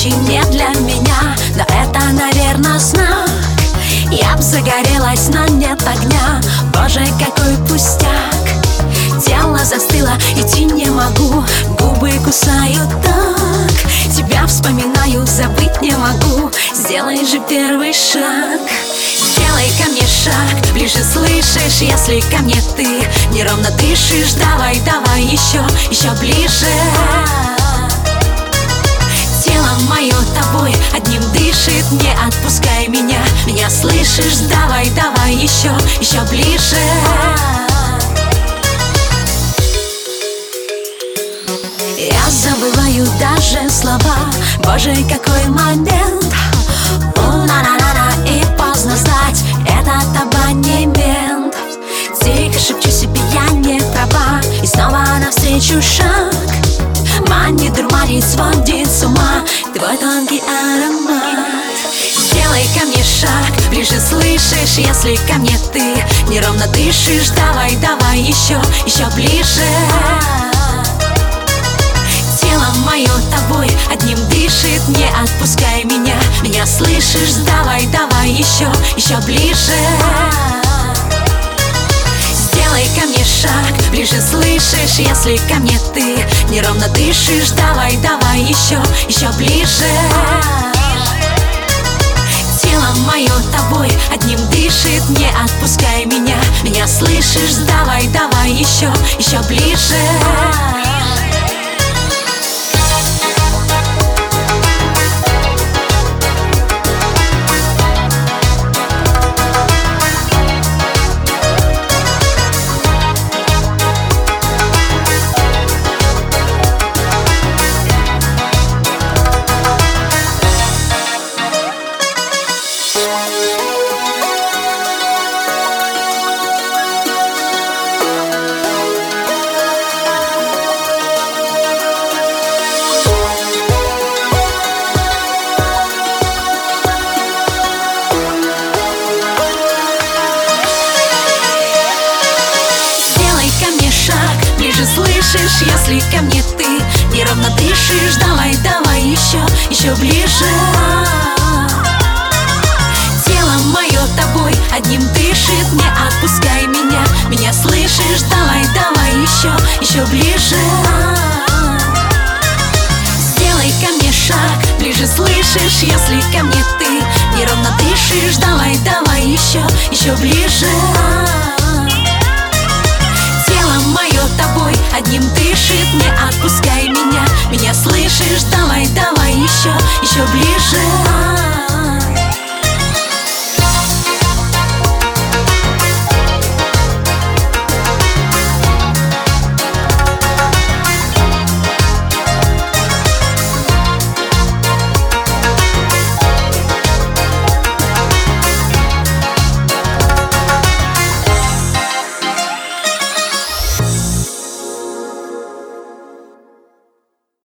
ночи не для меня, но это, наверное, знак. Я б загорелась, но нет огня. Боже, какой пустяк. Тело застыло, идти не могу, губы кусают так. Тебя вспоминаю, забыть не могу. Сделай же первый шаг. Сделай ко мне шаг, ближе, слышишь, если ко мне ты неровно дышишь. Давай, давай, еще ближе. Тело мое тобой одним дышит, не отпускай меня. Меня слышишь, давай, давай, еще ближе. Я забываю даже слова. Боже, какой момент. И поздно знать, этот абонемент. Тихо шепчу себе, я не права, и снова навстречу шаг. Манит, дурманит, сводит с ума твой тонкий аромат. Сделай ко мне шаг, ближе, слышишь, если ко мне ты неровно дышишь. Давай, давай, еще ближе. Тело мое тобой одним дышит, не отпускай меня. Меня слышишь, давай, давай, еще ближе. Сделай ко мне шаг, ближе, слышишь, если ко мне ты неровно дышишь. Давай, давай, еще ближе. Тело мое тобой одним дышит, не отпускай меня. Меня слышишь, давай, давай, еще ближе. Слышишь, если ко мне ты неровно дышишь. Давай, давай, еще ближе. Тело мое тобой одним дышит, не отпускай меня. Меня слышишь, давай, давай, еще ближе. Сделай ко мне шаг, ближе, слышишь, если ко мне ты неровно дышишь. Давай, давай, еще ближе. Мое тобой одним дышит, не отпускай меня. Меня слышишь, давай, давай, еще ближе.